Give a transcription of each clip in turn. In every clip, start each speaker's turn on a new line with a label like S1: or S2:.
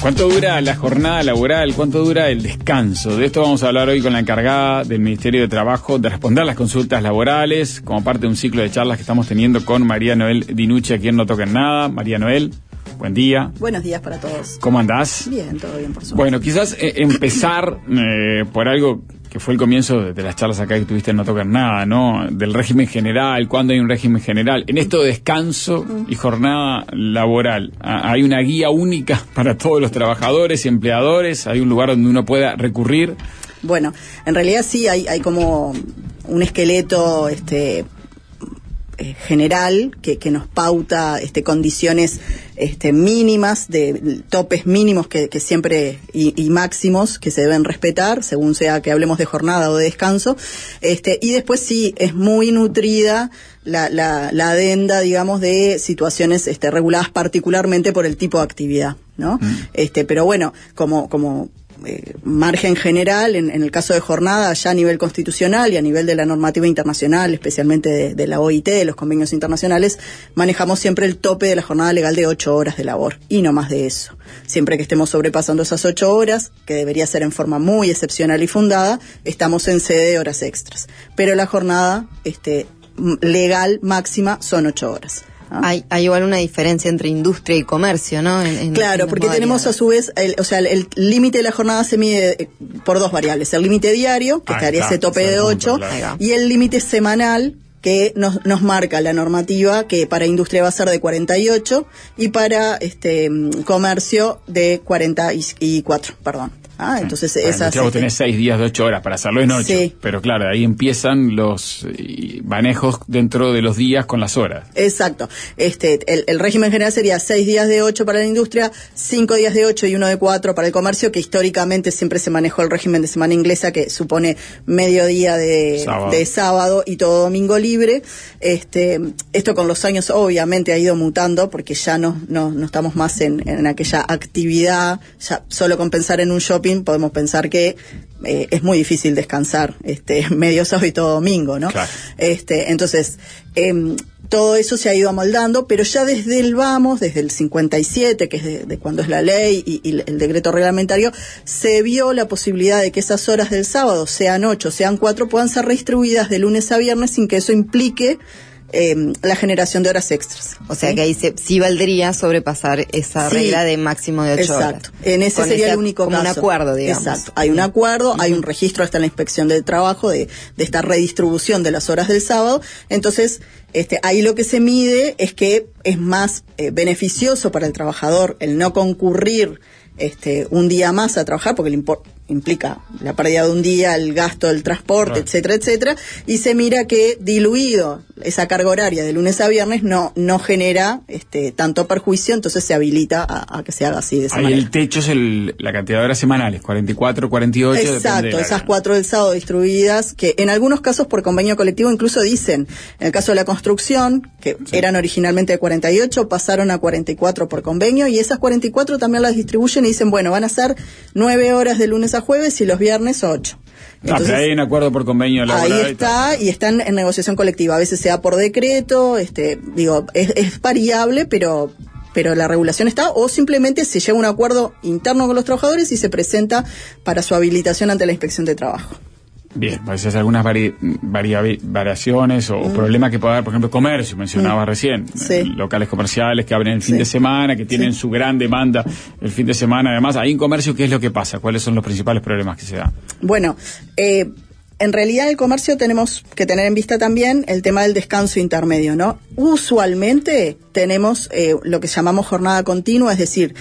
S1: ¿Cuánto dura la jornada laboral? ¿Cuánto dura el descanso? De esto vamos a hablar hoy con la encargada del Ministerio de Trabajo de responder las consultas laborales, como parte de un ciclo de charlas que estamos teniendo con María Noel Dinucci, a quien no toquen nada. María Noel, buen día.
S2: Buenos días para todos.
S1: ¿Cómo andás?
S2: Bien, todo bien, por supuesto.
S1: Bueno, quizás empezar por algo que fue el comienzo de las charlas acá que tuviste en No Tocar Nada, ¿no? Del régimen general, ¿cuándo hay un régimen general? En esto de descanso y jornada laboral, ¿hay una guía única para todos los trabajadores y empleadores? ¿Hay un lugar donde uno pueda recurrir?
S2: Bueno, en realidad sí hay como un esqueleto general que nos pauta condiciones mínimas, de topes mínimos que siempre y máximos que se deben respetar, según sea que hablemos de jornada o de descanso, y después sí es muy nutrida la adenda, digamos, de situaciones reguladas particularmente por el tipo de actividad, ¿no? Pero bueno, como margen general, en el caso de jornada, ya a nivel constitucional y a nivel de la normativa internacional, especialmente de la OIT, de los convenios internacionales, manejamos siempre el tope de la jornada legal de 8 horas de labor, y no más de eso. Siempre que estemos sobrepasando esas 8 horas, que debería ser en forma muy excepcional y fundada, estamos en sede de horas extras. Pero la jornada legal máxima son 8 horas.
S3: Hay igual una diferencia entre industria y comercio, ¿no?
S2: Claro, porque tenemos a su vez, el límite de la jornada se mide por dos variables: el límite diario, que estaría ese tope de 8, y el límite semanal, que nos marca la normativa, que para industria va a ser de 48 y para comercio de 44, perdón. Entonces esas...
S1: Vos tenés 6 días de 8 horas para hacerlo en 8, sí. Pero claro, ahí empiezan los manejos dentro de los días con las horas.
S2: Exacto. El régimen general sería 6 días de 8 para la industria, 5 días de 8 y 1 de 4 para el comercio, que históricamente siempre se manejó el régimen de semana inglesa, que supone mediodía de sábado y todo domingo libre. Esto con los años obviamente ha ido mutando, porque ya no estamos más en aquella actividad. Ya solo con pensar en un shopping podemos pensar que es muy difícil descansar medio sábado y todo domingo, ¿no?
S1: Claro.
S2: Entonces, todo eso se ha ido amoldando, pero ya desde el 57, que es de cuando es la ley y el decreto reglamentario, se vio la posibilidad de que esas horas del sábado, sean 8, sean 4, puedan ser redistribuidas de lunes a viernes sin que eso implique la generación de horas extras.
S3: O sea que ahí sí valdría sobrepasar esa regla de máximo de 8 horas.
S2: Exacto. En ese sería el único caso.
S3: Como un acuerdo, digamos.
S2: Exacto. Hay un acuerdo, hay un registro hasta en la inspección del trabajo de esta redistribución de las horas del sábado. Entonces, ahí lo que se mide es que es más beneficioso para el trabajador el no concurrir un día más a trabajar, porque implica la pérdida de un día, el gasto del transporte, etcétera, etcétera, y se mira que diluido esa carga horaria de lunes a viernes no genera tanto perjuicio, entonces se habilita a que se haga así de esa manera.
S1: El techo es la cantidad de horas semanales, 44, 48.
S2: Exacto, esas 4 del sábado distribuidas, que en algunos casos por convenio colectivo incluso dicen, en el caso de la construcción, que eran originalmente de 48, pasaron a 44 por convenio, y esas 44 también las distribuyen y dicen, bueno, van a ser 9 horas de lunes a jueves y los viernes 8. Entonces,
S1: hay un acuerdo por convenio laboral.
S2: Ahí está, y están en negociación colectiva. A veces se da por decreto, es variable, pero la regulación está, o simplemente se llega a un acuerdo interno con los trabajadores y se presenta para su habilitación ante la inspección de trabajo.
S1: Bien, a veces algunas variaciones o problemas que puede haber, por ejemplo, comercio, mencionabas recién, locales comerciales que abren el fin de semana, que tienen su gran demanda el fin de semana. Además, ahí en comercio, ¿qué es lo que pasa? ¿Cuáles son los principales problemas que se dan?
S2: Bueno, en realidad el comercio tenemos que tener en vista también el tema del descanso intermedio, ¿no? Usualmente tenemos lo que llamamos jornada continua, es decir,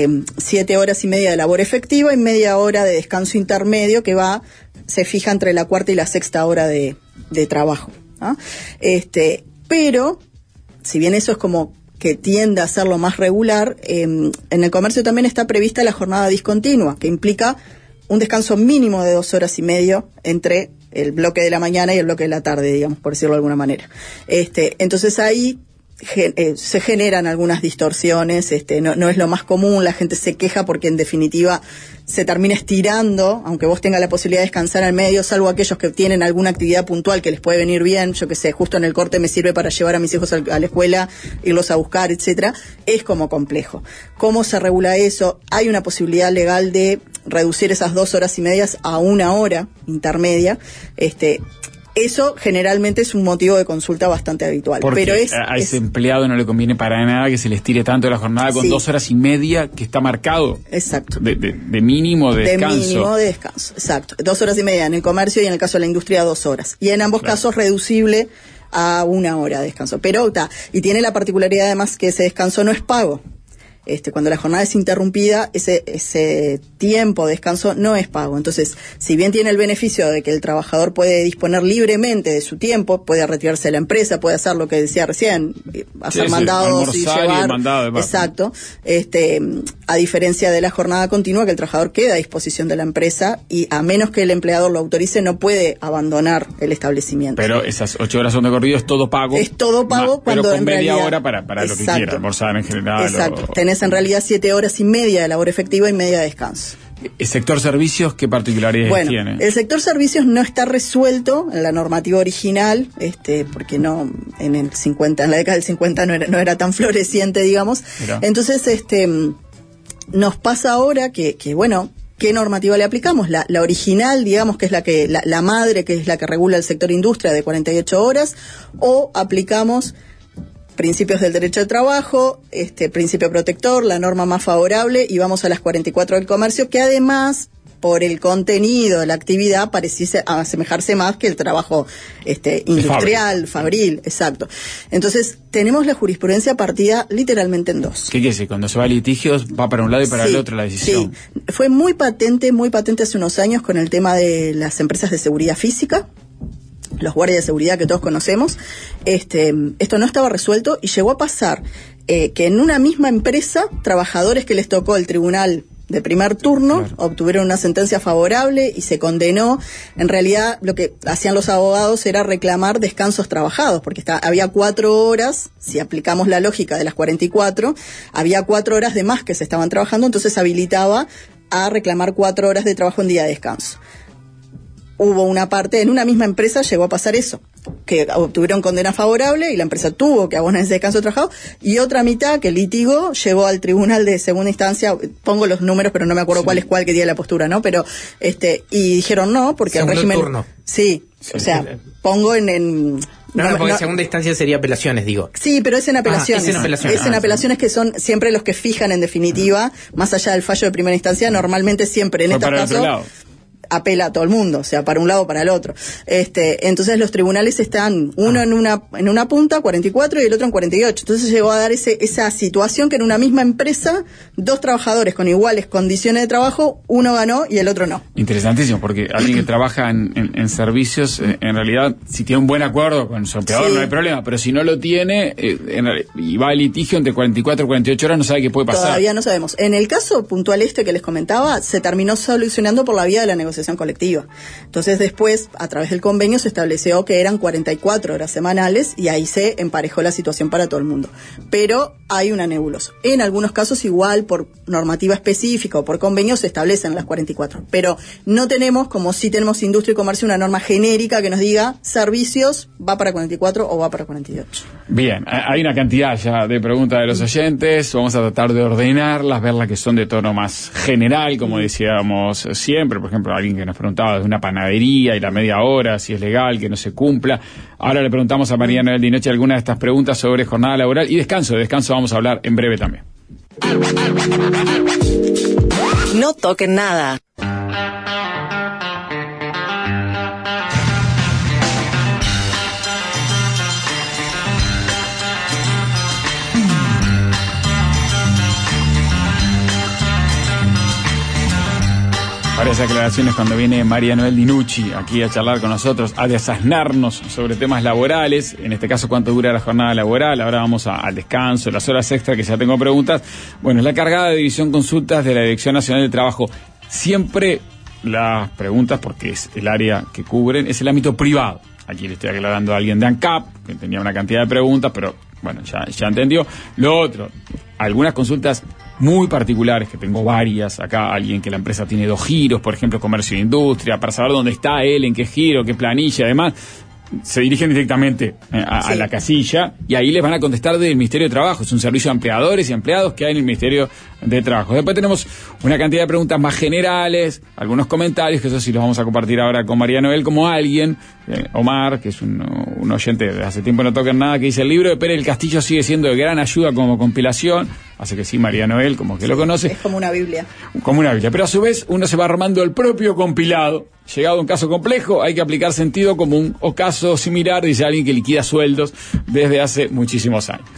S2: 7 horas y media de labor efectiva y media hora de descanso intermedio que se fija entre la cuarta y la sexta hora de trabajo, ¿no? Pero, si bien eso es como que tiende a ser lo más regular, en el comercio también está prevista la jornada discontinua, que implica un descanso mínimo de 2 horas y medio entre el bloque de la mañana y el bloque de la tarde, digamos, por decirlo de alguna manera. Entonces ahí se generan algunas distorsiones, no es lo más común, la gente se queja porque en definitiva se termina estirando, aunque vos tengas la posibilidad de descansar al medio, salvo aquellos que tienen alguna actividad puntual que les puede venir bien, yo que sé, justo en el corte me sirve para llevar a mis hijos a la escuela, irlos a buscar, etcétera, es como complejo. ¿Cómo se regula eso? Hay una posibilidad legal de reducir esas 2 horas y medias a 1 hora intermedia, eso generalmente es un motivo de consulta bastante habitual.
S1: Porque
S2: pero
S1: a ese empleado no le conviene para nada que se le estire tanto la jornada con 2 horas y media que está marcado.
S2: Exacto.
S1: De mínimo de descanso.
S2: De mínimo de descanso, exacto. 2 horas y media en el comercio y en el caso de la industria 2 horas. Y en ambos casos reducible a 1 hora de descanso. Pero y tiene la particularidad además que ese descanso no es pago. Cuando la jornada es interrumpida, ese tiempo de descanso no es pago. Entonces, si bien tiene el beneficio de que el trabajador puede disponer libremente de su tiempo, puede retirarse de la empresa, puede hacer lo que decía recién, hacer mandados y llevar.
S1: Mandado,
S2: exacto. A diferencia de la jornada continua, que el trabajador queda a disposición de la empresa y a menos que el empleador lo autorice, no puede abandonar el establecimiento.
S1: Pero esas 8 horas son de corrido, es todo pago.
S2: Es todo pago cuando
S1: pero con
S2: en
S1: media
S2: realidad,
S1: hora para lo que quiera, almorzar en general.
S2: Exacto. Tenés en realidad 7 horas y media de labor efectiva y media de descanso.
S1: ¿El sector servicios qué particularidades tiene?
S2: El sector servicios no está resuelto en la normativa original, porque no en la década del 50 no era tan floreciente, digamos. Mirá. Entonces, nos pasa ahora que ¿qué normativa le aplicamos? La original, digamos, que es la madre, que es la que regula el sector industria de 48 horas, o aplicamos principios del derecho al trabajo, principio protector, la norma más favorable, y vamos a las 44 del comercio, que además, por el contenido de la actividad, pareciese asemejarse más que el trabajo industrial, fabril, exacto. Entonces, tenemos la jurisprudencia partida literalmente en 2.
S1: ¿Qué quiere decir? Cuando se va a litigios, va para un lado y para el otro la decisión.
S2: Sí, fue muy patente hace unos años con el tema de las empresas de seguridad física, los guardias de seguridad que todos conocemos. Esto no estaba resuelto y llegó a pasar que en una misma empresa, trabajadores que les tocó el tribunal de primer turno, claro, obtuvieron una sentencia favorable y se condenó. En realidad, lo que hacían los abogados era reclamar descansos trabajados, porque había 4 horas, si aplicamos la lógica de las 44, había 4 horas de más que se estaban trabajando, entonces habilitaba a reclamar 4 horas de trabajo en día de descanso. Hubo una parte, en una misma empresa llegó a pasar eso, que obtuvieron condena favorable y la empresa tuvo que abonar ese descanso trabajado, y otra mitad que litigó llegó al tribunal de segunda instancia, pongo los números pero no me acuerdo cuál es cuál, que día la postura, ¿no? Pero y dijeron no, porque
S4: segundo
S2: el régimen
S4: turno.
S2: Sí, o sea, pongo en
S4: No, porque segunda instancia sería apelaciones, digo.
S2: Sí, pero es en apelaciones.
S4: Es en apelaciones.
S2: Es en apelaciones que son siempre los que fijan en definitiva, más allá del fallo de primera instancia, normalmente siempre en estos casos apela a todo el mundo, o sea, para un lado o para el otro. Entonces los tribunales están uno en una punta, 44, y el otro en 48. Entonces llegó a dar esa situación que en una misma empresa, 2 trabajadores con iguales condiciones de trabajo, uno ganó y el otro no.
S1: Interesantísimo, porque alguien que trabaja en servicios, en realidad, si tiene un buen acuerdo con su empleador, no hay problema, pero si no lo tiene, y va al litigio entre 44 y 48 horas, no sabe qué puede pasar.
S2: Todavía no sabemos. En el caso puntual que les comentaba, se terminó solucionando por la vía de la negociación colectiva. Entonces después, a través del convenio, se estableció que eran 44 horas semanales y ahí se emparejó la situación para todo el mundo. Pero hay una nebulosa. En algunos casos igual, por normativa específica o por convenio, se establecen las 44. Pero no tenemos, como sí tenemos industria y comercio, una norma genérica que nos diga servicios va para 44 o va para 48.
S1: Bien, hay una cantidad ya de preguntas de los oyentes. Vamos a tratar de ordenarlas, ver las que son de tono más general, como decíamos siempre. Por ejemplo, alguien que nos preguntaba de una panadería y la media hora, si es legal, que no se cumpla. Ahora le preguntamos a María Noel Dinoche algunas de estas preguntas sobre jornada laboral y descanso. De descanso vamos a hablar en breve también.
S5: No toquen nada.
S1: Varias aclaraciones cuando viene María Noel Dinucci aquí a charlar con nosotros, a desasnarnos sobre temas laborales, en este caso cuánto dura la jornada laboral. Ahora vamos al descanso, las horas extra, que ya tengo preguntas. Bueno, es la cargada de División Consultas de la Dirección Nacional del Trabajo. Siempre las preguntas, porque es el área que cubren, es el ámbito privado. Aquí le estoy aclarando a alguien de ANCAP, que tenía una cantidad de preguntas, pero bueno, ya entendió. Lo otro, algunas consultas muy particulares, que tengo varias, acá alguien que la empresa tiene 2 giros, por ejemplo, comercio e industria, para saber dónde está él, en qué giro, qué planilla, además, se dirigen directamente a la casilla y ahí les van a contestar del Ministerio de Trabajo. Es un servicio de empleadores y empleados que hay en el Ministerio de Trabajo. Después tenemos una cantidad de preguntas más generales, algunos comentarios, que eso sí los vamos a compartir ahora con María Noel, como alguien, Omar, que es un oyente de hace tiempo No Toquen Nada, que dice: el libro de Pérez del Castillo sigue siendo de gran ayuda como compilación. Así que sí, María Noel, como que lo conoce.
S2: Es como una Biblia.
S1: Como una Biblia. Pero a su vez uno se va armando el propio compilado. Llegado a un caso complejo, hay que aplicar sentido común o caso similar, dice alguien que liquida sueldos desde hace muchísimos años.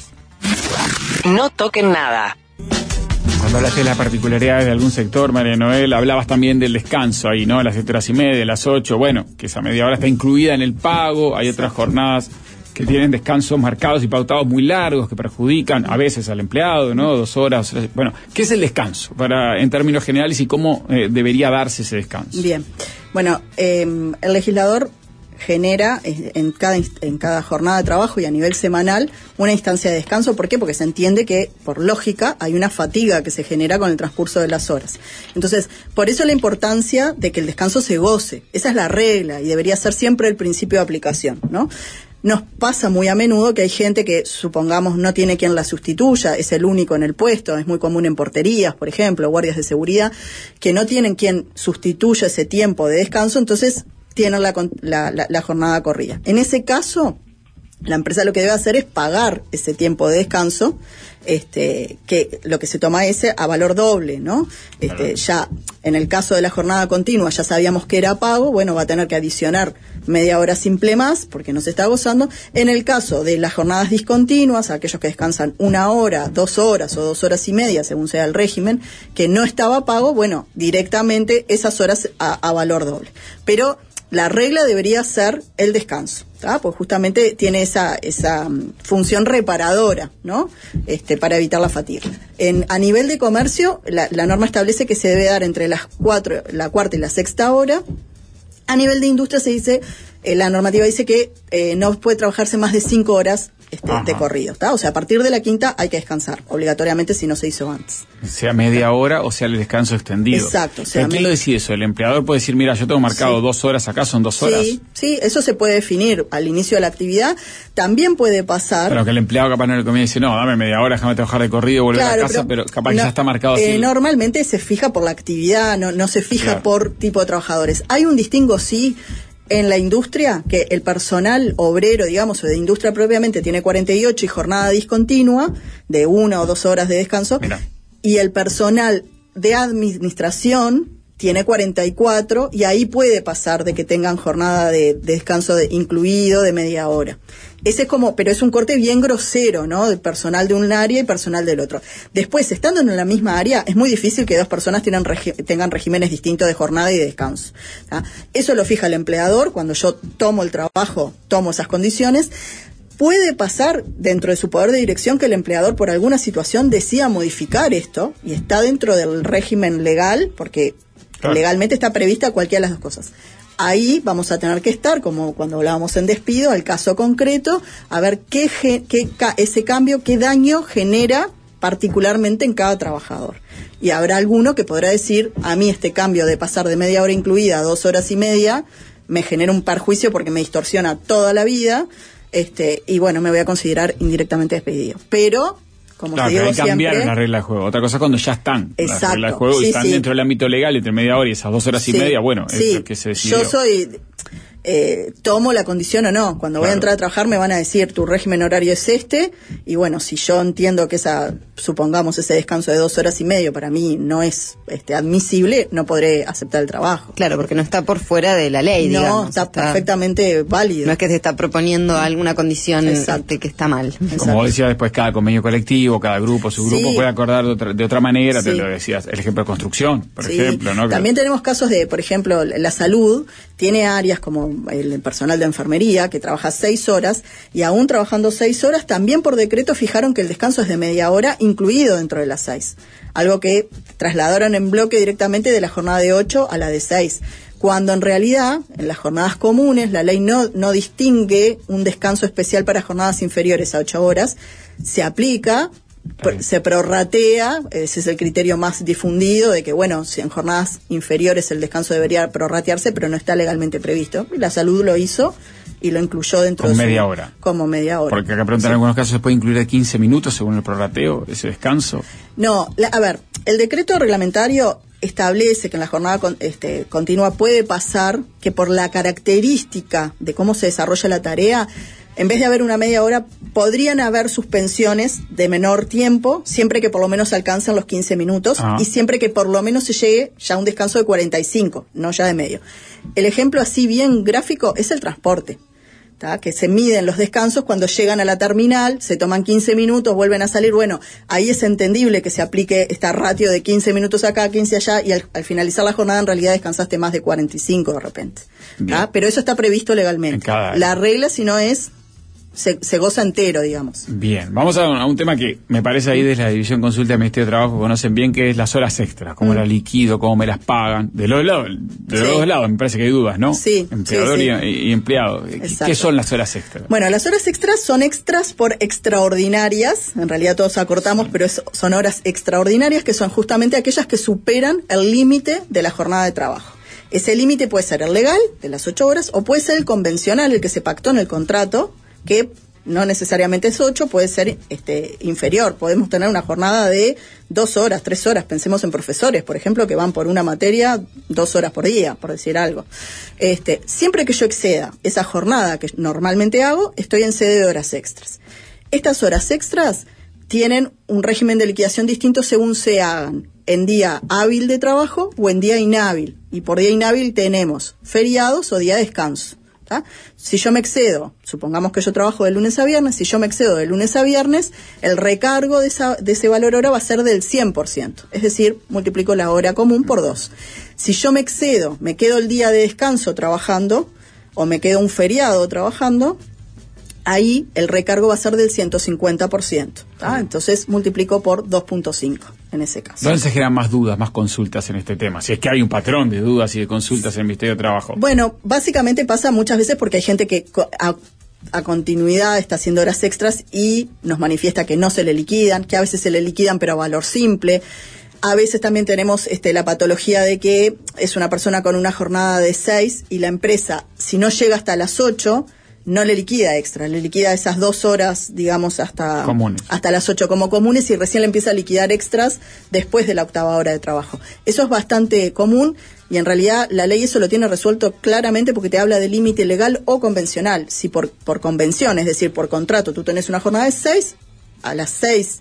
S5: No toquen nada.
S1: Cuando hablaste de las particularidades de algún sector, María Noel, hablabas también del descanso ahí, ¿no? Las 7:30, las 8, bueno, que esa media hora está incluida en el pago, hay otras jornadas que tienen descansos marcados y pautados muy largos que perjudican a veces al empleado, ¿no? 2 horas. Bueno, ¿qué es el descanso en términos generales y cómo debería darse ese descanso?
S2: Bien, bueno, el legislador genera en cada jornada de trabajo y a nivel semanal una instancia de descanso. ¿Por qué? Porque se entiende que, por lógica, hay una fatiga que se genera con el transcurso de las horas. Entonces, por eso la importancia de que el descanso se goce. Esa es la regla y debería ser siempre el principio de aplicación, ¿no? Nos pasa muy a menudo que hay gente que, supongamos, no tiene quien la sustituya, es el único en el puesto, es muy común en porterías, por ejemplo, guardias de seguridad, que no tienen quien sustituya ese tiempo de descanso, entonces tienen la jornada corrida. En ese caso, la empresa lo que debe hacer es pagar ese tiempo de descanso, que lo que se toma ese a valor doble, ¿no? Ya en el caso de la jornada continua ya sabíamos que era pago, bueno, va a tener que adicionar media hora simple más porque no se está gozando. En el caso de las jornadas discontinuas, aquellos que descansan 1 hora, 2 horas o 2 horas y media, según sea el régimen, que no estaba pago, bueno, directamente esas horas a valor doble. Pero la regla debería ser el descanso, ¿tá? Pues justamente tiene esa función reparadora, ¿no? Para evitar la fatiga. A nivel de comercio, la norma establece que se debe dar entre la cuarta y la sexta hora. A nivel de industria se dice, la normativa dice que no puede trabajarse más de 5 horas de corrido, ¿tá? O sea, a partir de la quinta hay que descansar, obligatoriamente, si no se hizo antes.
S1: Sea media hora o sea el descanso extendido.
S2: Exacto.
S1: ¿Pero quién lo decide eso? ¿El empleador puede decir, mira, yo tengo marcado 2 horas acá, son 2 horas?
S2: Sí, eso se puede definir al inicio de la actividad. También puede pasar...
S1: Pero que el empleado capaz no le conviene y dice, no, dame media hora, déjame trabajar de corrido, volver a casa, pero capaz que ya está marcado así.
S2: Normalmente se fija por la actividad, no se fija por tipo de trabajadores. Hay un distingo, sí, en la industria, que el personal obrero, digamos, o de industria propiamente, tiene 48 y jornada discontinua, de 1 o 2 horas de descanso. Mirá. Y el personal de administración tiene 44, y ahí puede pasar de que tengan jornada de descanso incluido de media hora. Ese es pero es un corte bien grosero, ¿no? De personal de un área y personal del otro. Después, estando en la misma área, es muy difícil que 2 personas tengan regímenes distintos de jornada y de descanso, ¿tá? Eso lo fija el empleador. Cuando yo tomo el trabajo, tomo esas condiciones. Puede pasar dentro de su poder de dirección que el empleador por alguna situación decida modificar esto, y está dentro del régimen legal, porque legalmente está prevista cualquiera de las 2 cosas. Ahí vamos a tener que estar, como cuando hablábamos en despido, al caso concreto, a ver ese cambio, qué daño genera particularmente en cada trabajador. Y habrá alguno que podrá decir, a mí este cambio de pasar de media hora incluida a 2 horas y media me genera un perjuicio porque me distorsiona toda la vida, y bueno, me voy a considerar indirectamente despedido. Pero... como te digo,
S1: cambiaron la regla de juego. Otra cosa es cuando ya están las reglas de juego y están dentro del ámbito legal, entre media hora y esas 2 horas y media, bueno, es lo que se decidió.
S2: Yo tomo la condición o no. Cuando voy a entrar a trabajar me van a decir, tu régimen horario es y bueno, si yo entiendo que supongamos ese descanso de 2 horas y media para mí no es admisible, no podré aceptar el trabajo.
S3: Claro, porque no está por fuera de la ley, digamos.
S2: No, está perfectamente válido.
S3: No es que se está proponiendo alguna condición que está mal.
S1: Como decía después, cada convenio colectivo, cada grupo, su grupo puede acordar de otra manera, te lo decías, el ejemplo de construcción, por ejemplo, ¿no?
S2: También tenemos casos de, por ejemplo, la salud tiene áreas como el personal de enfermería que trabaja 6 horas, y aún trabajando 6 horas, también por decreto fijaron que el descanso es de media hora, incluido dentro de las 6. Algo que trasladaron en bloque directamente de la jornada de 8 a la de 6. cuando en realidad, en las jornadas comunes, la ley no distingue un descanso especial para jornadas inferiores a 8 horas, se aplica, se prorratea, ese es el criterio más difundido de que, bueno, si en jornadas inferiores el descanso debería prorratearse, pero no está legalmente previsto. Y la salud lo hizo y lo incluyó dentro de
S1: media hora.
S2: Como media hora.
S1: Porque acá preguntan, en algunos casos se puede incluir de 15 minutos según el prorrateo, ese descanso.
S2: No, a ver, el decreto reglamentario establece que en la jornada continua puede pasar que por la característica de cómo se desarrolla la tarea, en vez de haber una media hora, podrían haber suspensiones de menor tiempo, siempre que por lo menos se alcancen los 15 minutos y siempre que por lo menos se llegue ya a un descanso de 45, no ya de medio. El ejemplo así bien gráfico es el transporte, que se miden los descansos cuando llegan a la terminal, se toman 15 minutos, vuelven a salir. Bueno, ahí es entendible que se aplique esta ratio de 15 minutos acá, 15 allá, y al finalizar la jornada en realidad descansaste más de 45 de repente. Pero eso está previsto legalmente. La regla, si no es, se goza entero, digamos.
S1: Bien, vamos a un tema que me parece ahí desde la División Consulta del Ministerio de Trabajo conocen bien, que es las horas extras, cómo las liquido, cómo me las pagan, de los dos lados, me parece que hay dudas, ¿no?
S2: Sí.
S1: Empleador y empleado.
S2: Exacto.
S1: ¿Qué son las horas extras?
S2: Bueno, las horas extras son extras por extraordinarias, en realidad todos acortamos, pero son horas extraordinarias que son justamente aquellas que superan el límite de la jornada de trabajo. Ese límite puede ser el legal, de las 8 horas, o puede ser el convencional, el que se pactó en el contrato, que no necesariamente es 8, puede ser inferior. Podemos tener una jornada de 2 horas, 3 horas. Pensemos en profesores, por ejemplo, que van por una materia 2 horas por día, por decir algo. Siempre que yo exceda esa jornada que normalmente hago, estoy en sede de horas extras. Estas horas extras tienen un régimen de liquidación distinto según se hagan en día hábil de trabajo o en día inhábil. Y por día inhábil tenemos feriados o día de descanso. Si yo me excedo, supongamos que yo trabajo de lunes a viernes, si yo me excedo de lunes a viernes, el recargo de ese valor hora va a ser del 100%, es decir, multiplico la hora común por 2. Si yo me excedo, me quedo el día de descanso trabajando, o me quedo un feriado trabajando, ahí el recargo va a ser del 150%. Entonces multiplico por 2.5 en ese caso.
S1: ¿Dónde se generan más dudas, más consultas en este tema? Si es que hay un patrón de dudas y de consultas en el Ministerio de Trabajo.
S2: Bueno, básicamente pasa muchas veces porque hay gente que a continuidad está haciendo horas extras y nos manifiesta que no se le liquidan, que a veces se le liquidan pero a valor simple. A veces también tenemos la patología de que es una persona con una jornada de 6 y la empresa, si no llega hasta las 8, no le liquida extra, le liquida esas 2 horas, digamos, hasta las 8 como comunes y recién le empieza a liquidar extras después de la 8ª hora de trabajo. Eso es bastante común y en realidad la ley eso lo tiene resuelto claramente porque te habla de límite legal o convencional. Si por convención, es decir, por contrato, tú tenés una jornada de 6, a las 6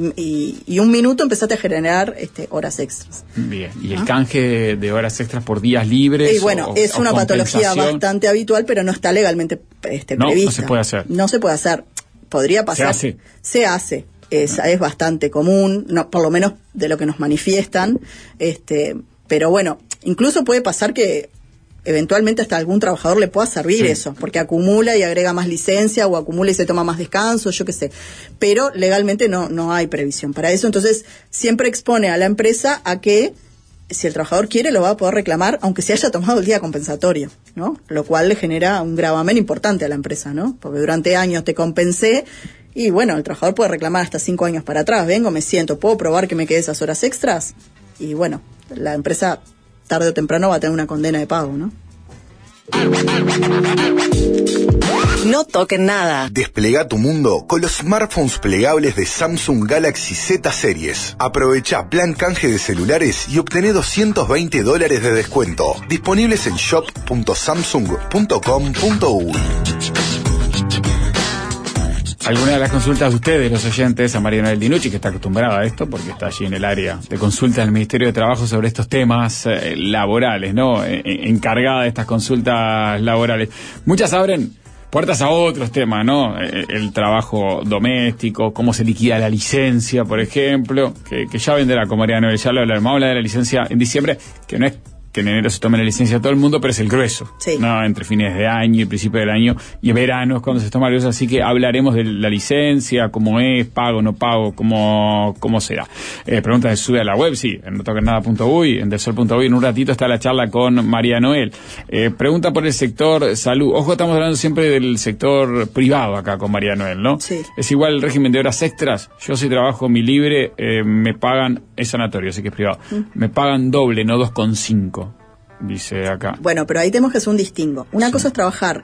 S2: y 1 minuto empezaste a generar horas extras.
S1: Bien, ¿y el canje de horas extras por días libres?
S2: Y bueno, es una patología bastante habitual, pero no está legalmente prevista.
S1: No se puede hacer.
S2: No se puede hacer. Podría pasar. Se hace. Es bastante común, por lo menos de lo que nos manifiestan. Pero bueno, incluso puede pasar que eventualmente hasta algún trabajador le pueda servir eso, porque acumula y agrega más licencia o acumula y se toma más descanso, yo qué sé. Pero legalmente no hay previsión para eso, entonces siempre expone a la empresa a que si el trabajador quiere lo va a poder reclamar aunque se haya tomado el día compensatorio, ¿no? Lo cual le genera un gravamen importante a la empresa, ¿no? Porque durante años te compensé y bueno, el trabajador puede reclamar hasta 5 años para atrás. Vengo, me siento, ¿puedo probar que me quedé esas horas extras? Y bueno, la empresa tarde o temprano va a tener una condena de pago, ¿no?
S5: No toquen nada.
S6: Desplega tu mundo con los smartphones plegables de Samsung Galaxy Z Series. Aprovecha plan canje de celulares y obtené $220 de descuento. Disponibles en shop.samsung.com.uy.
S1: Alguna de las consultas de ustedes, los oyentes, a Mariana del Dinucci, que está acostumbrada a esto, porque está allí en el área de consulta del Ministerio de Trabajo sobre estos temas laborales, ¿no? Encargada de estas consultas laborales. Muchas abren puertas a otros temas, ¿no? El trabajo doméstico, cómo se liquida la licencia, por ejemplo, que ya vendrá con Mariana, ya lo hablaremos. Vamos a hablar de la licencia en diciembre, que no es que en enero se tome la licencia a todo el mundo, pero es el grueso,
S2: sí.
S1: ¿no? Entre fines de año y principio del año y verano es cuando se toma el grueso, así que hablaremos de la licencia, cómo es, pago, no pago, cómo será. Preguntas se sube a la web, sí, en notoquernada.uy, en delsol.uy, en un ratito está la charla con María Noel. Pregunta por el sector salud. Ojo, estamos hablando siempre del sector privado acá con María Noel, ¿no?
S2: Sí.
S1: Es igual el régimen de horas extras. Yo si trabajo mi libre, me pagan, es sanatorio, así que es privado, me pagan doble, no 2,5, dice acá.
S2: Bueno, pero ahí tenemos que hacer un distingo. Una cosa es trabajar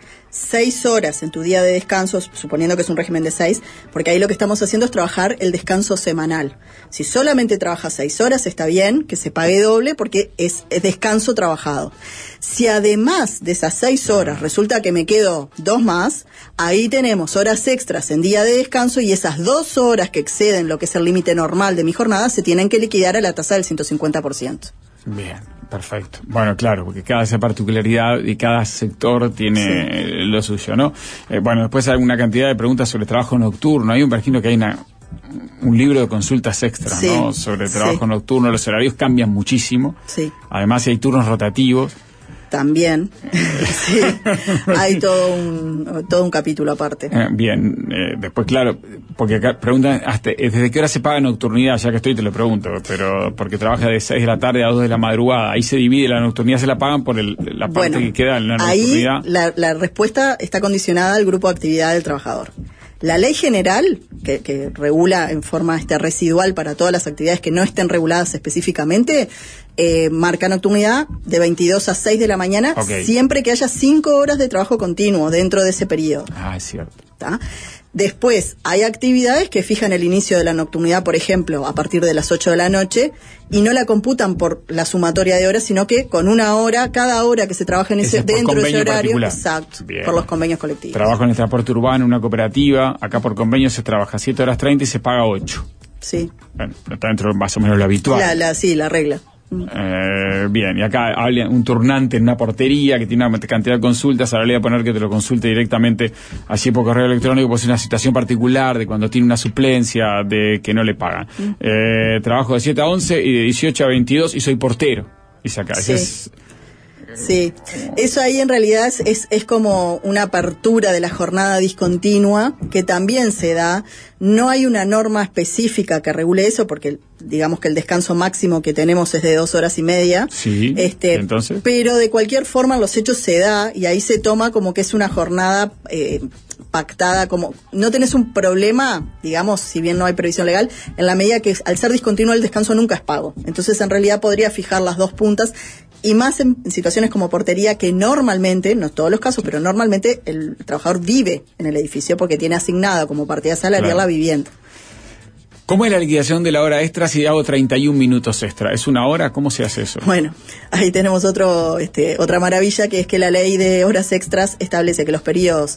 S2: 6 horas en tu día de descanso, suponiendo que es un régimen de 6, porque ahí lo que estamos haciendo es trabajar el descanso semanal. Si solamente trabajas 6 horas, está bien que se pague doble porque es descanso trabajado. Si además de esas 6 horas resulta que me quedo 2 más, ahí tenemos horas extras en día de descanso y esas 2 horas que exceden lo que es el límite normal de mi jornada se tienen que liquidar a la tasa del 150%.
S1: Bien, perfecto. Bueno, claro, porque cada esa particularidad y cada sector tiene lo suyo, ¿no? Bueno, después hay una cantidad de preguntas sobre trabajo nocturno. Hay un imagino que hay un libro de consultas extras,
S2: sí,
S1: ¿no? Sobre trabajo nocturno. Los horarios cambian muchísimo.
S2: Sí.
S1: Además, hay turnos rotativos.
S2: También, sí, hay todo un capítulo aparte.
S1: Bien, después claro, porque acá preguntan ¿desde qué hora se paga nocturnidad? Ya que estoy te lo pregunto, pero porque trabaja de 6 de la tarde a 2 de la madrugada, ahí se divide la nocturnidad, se la pagan por la parte que queda en la nocturnidad.
S2: Ahí la respuesta está condicionada al grupo de actividad del trabajador. La ley general, que regula en forma residual para todas las actividades que no estén reguladas específicamente, marca nocturnidad de 22 a 6 de la mañana, siempre que haya 5 horas de trabajo continuo dentro de ese periodo.
S1: Ah, es cierto.
S2: ¿Tá? Después, hay actividades que fijan el inicio de la nocturnidad, por ejemplo, a partir de las 8 de la noche, y no la computan por la sumatoria de horas, sino que con una hora, cada hora que se trabaja dentro de ese horario, exacto, por los convenios colectivos.
S1: Trabajo en el transporte urbano, en una cooperativa, acá por convenio se trabaja 7 horas 30 y se paga 8.
S2: Sí.
S1: Bueno, está dentro más o menos lo habitual.
S2: Sí, la regla.
S1: Bien, y acá habla un turnante en una portería que tiene una cantidad de consultas. Ahora le voy a poner que te lo consulte directamente allí por correo electrónico, pues es una situación particular de cuando tiene una suplencia de que no le pagan. Trabajo de 7 a 11 y de 18 a 22 y soy portero. Y saca,
S2: sí. Sí, eso ahí en realidad es como una apertura de la jornada discontinua que también se da. No hay una norma específica que regule eso porque digamos que el descanso máximo que tenemos es de 2 horas y media.
S1: Sí, entonces.
S2: Pero de cualquier forma en los hechos se da y ahí se toma como que es una jornada pactada, como no tenés un problema, digamos, si bien no hay previsión legal, en la medida que al ser discontinuo el descanso nunca es pago. Entonces en realidad podría fijar las 2 puntas. Y más en situaciones como portería que normalmente, no todos los casos, pero normalmente el trabajador vive en el edificio porque tiene asignada como partida salarial la vivienda.
S1: ¿Cómo es la liquidación de la hora extra si hago 31 minutos extra? ¿Es una hora? ¿Cómo se hace eso?
S2: Bueno, ahí tenemos otra maravilla, que es que la ley de horas extras establece que los periodos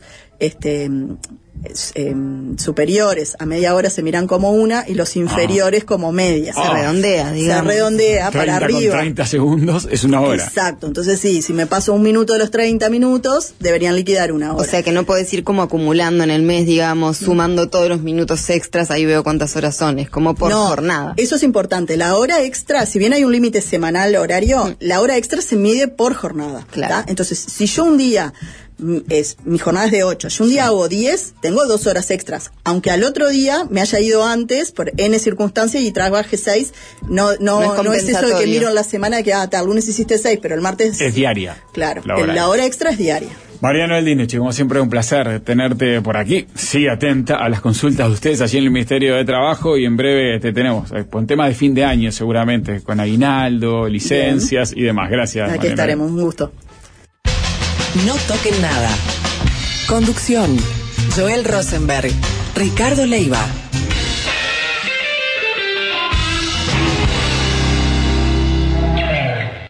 S2: superiores a media hora se miran como una y los inferiores como media.
S3: Se redondea, digamos.
S2: Se redondea
S1: 30
S2: para arriba.
S1: Con 30 segundos es una hora.
S2: Exacto, entonces sí, si me paso 1 minuto de los 30 minutos, deberían liquidar 1 hora.
S3: O sea que no podés ir como acumulando en el mes, digamos, sumando todos los minutos extras, ahí veo cuántas horas son, es como por jornada.
S2: Eso es importante, la hora extra, si bien hay un límite semanal horario, la hora extra se mide por jornada.
S3: Claro.
S2: ¿tá? Entonces, si yo un día... mi jornada es de 8. Yo un día hago 10, tengo 2 horas extras. Aunque al otro día me haya ido antes por N circunstancias y trabaje 6, no es eso de que miro en la semana que el lunes hiciste 6, pero el martes...
S1: Es diaria.
S2: Claro, la hora extra es diaria.
S1: María Noel Dineche, como siempre un placer tenerte por aquí. Sigue atenta a las consultas de ustedes allí en el Ministerio de Trabajo y en breve te tenemos con temas de fin de año seguramente, con aguinaldo, licencias y demás. Gracias.
S2: Aquí estaremos, un gusto.
S5: No toquen nada. Conducción: Joel Rosenberg, Ricardo Leiva.